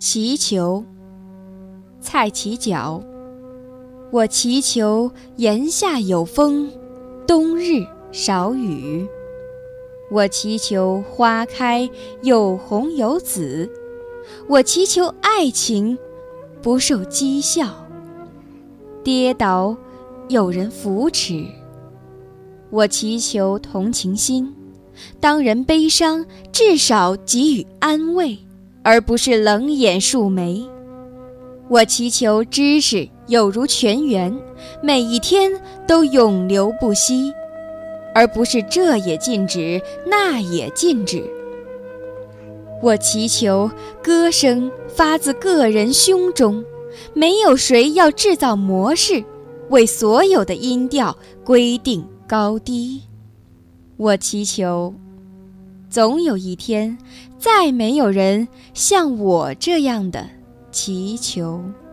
祈求，蔡其角。我祈求炎夏有风，冬日少雨。我祈求花开有红有紫。我祈求爱情不受讥笑，跌倒有人扶持。我祈求同情心，当人悲伤，至少给予安慰，而不是冷眼竖眉。我祈求知识有如泉源，每一天都永流不息，而不是这也禁止，那也禁止。我祈求歌声发自个人胸中，没有谁要制造模式，为所有的音调规定高低。我祈求总有一天，再没有人像我这样的祈求。